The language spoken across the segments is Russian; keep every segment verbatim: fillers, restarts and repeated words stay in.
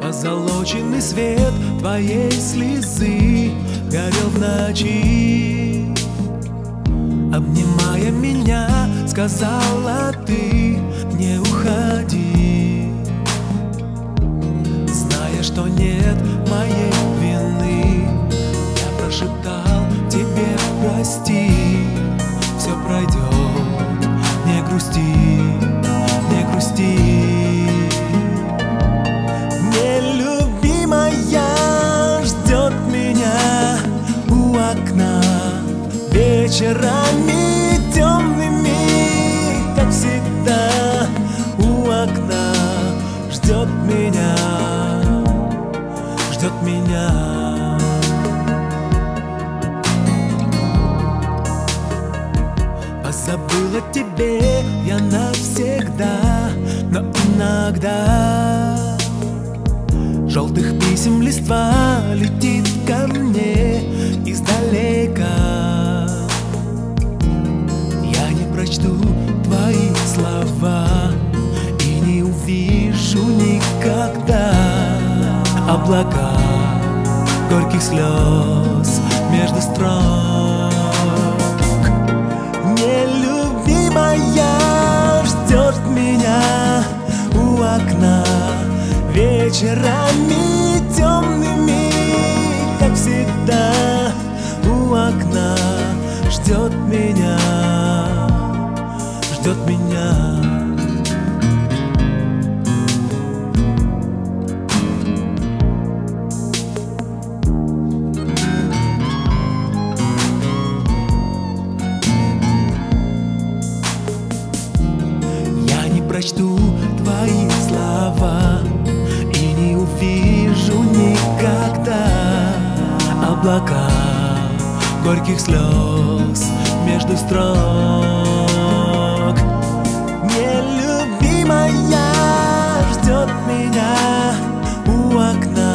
Позолоченный свет твоей слезы горел в ночи. Обнимая меня, сказала ты: не уходи. Зная, что нет моей вины, я прошептал тебе: прости. Все пройдет, не грусти, не грусти. Нелюбимая ждет меня у окна вечерами темными, как всегда. У окна ждет меня, ждет меня. Позабыла тебе я навсегда, но иногда желтых писем листва летит ко мне издалека. Я не прочту твои слова и не увижу никогда облака горьких слез между строк. Нелюбимая ждет меня у окна вечерами темными, как всегда. У окна ждет меня, ждет меня. Я не прочту твои слова и не увижу никогда облака горьких слез между строк. Нелюбимая ждет меня у окна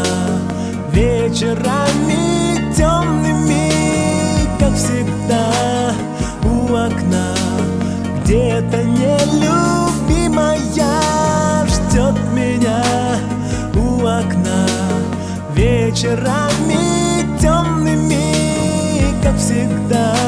вечерами темными, как всегда. У окна где-то нелюбимая ждет меня у окна вечерами темными, как всегда.